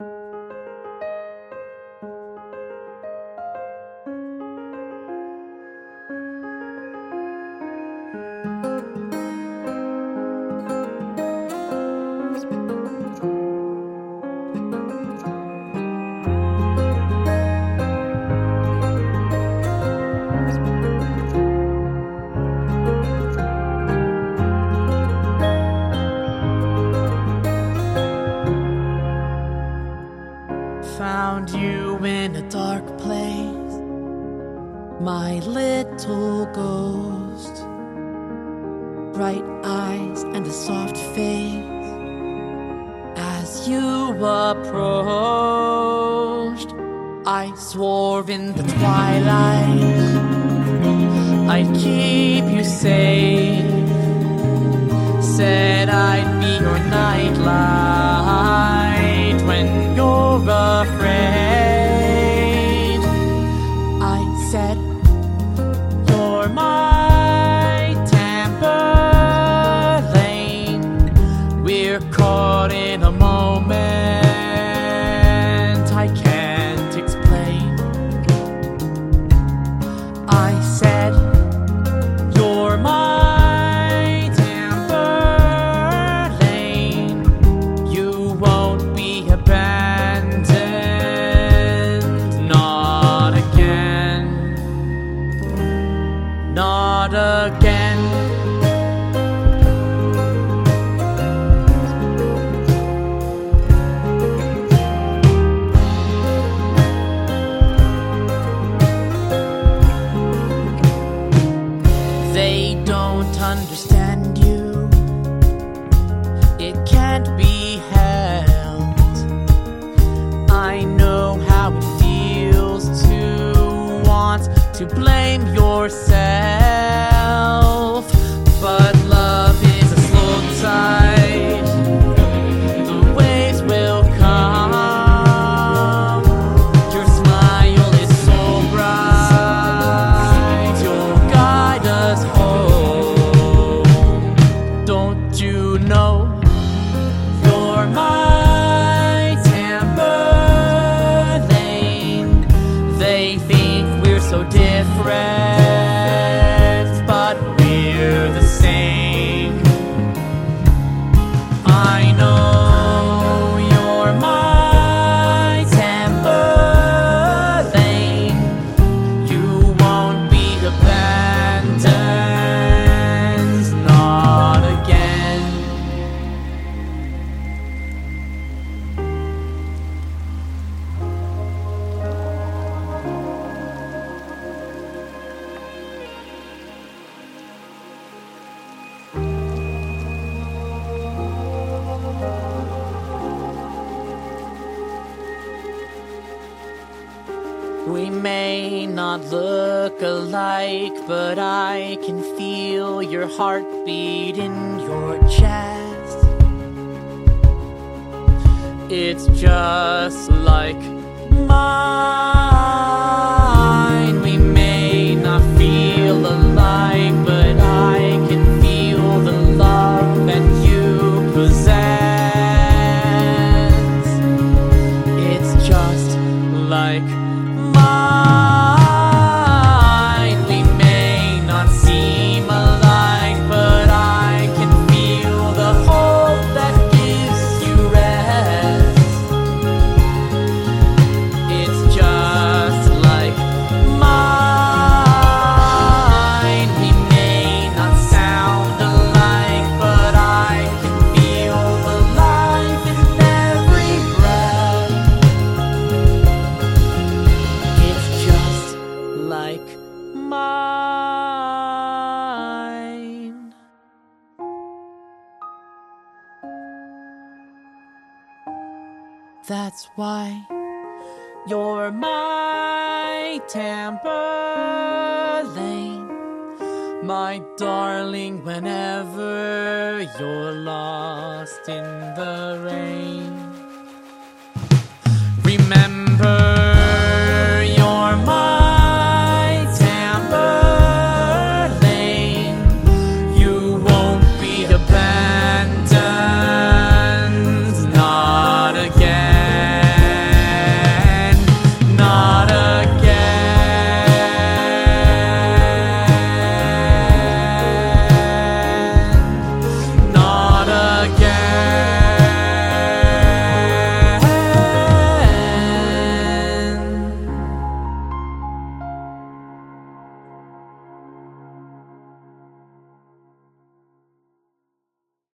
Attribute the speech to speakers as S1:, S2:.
S1: Found you in a dark place, my little ghost. Bright eyes and a soft face. As you approached, I swore in the twilight I'd keep you safe. Said I'd be your nightlight when you're afraid. I said, you're my Tamburlaine. We're caught in a moment I can't explain. I said, you're my Tamburlaine. You won't be abandoned, not again, not again. They don't understand you. It can't be helped. I know how it feels to want to blame yourself. But love is a slow tide. The waves will come. Your smile is so bright. You'll guide us home. Don't you know? You're my Tamburlaine. They think we're so different, but we're the same. I know you're my Tamburlaine. You won't be abandoned, not again. We may not look alike, but I can feel your heartbeat in your chest. It's just like mine. We may not feel alike, but I can feel the love that you possess. It's just like mine. We may not seem alike, but I can feel the hope that gives you rest. It's just like mine. We may not sound alike, but I can feel the life in every breath. It's just like mine. That's why you're my Tamburlaine, my darling, whenever you're lost in the rain.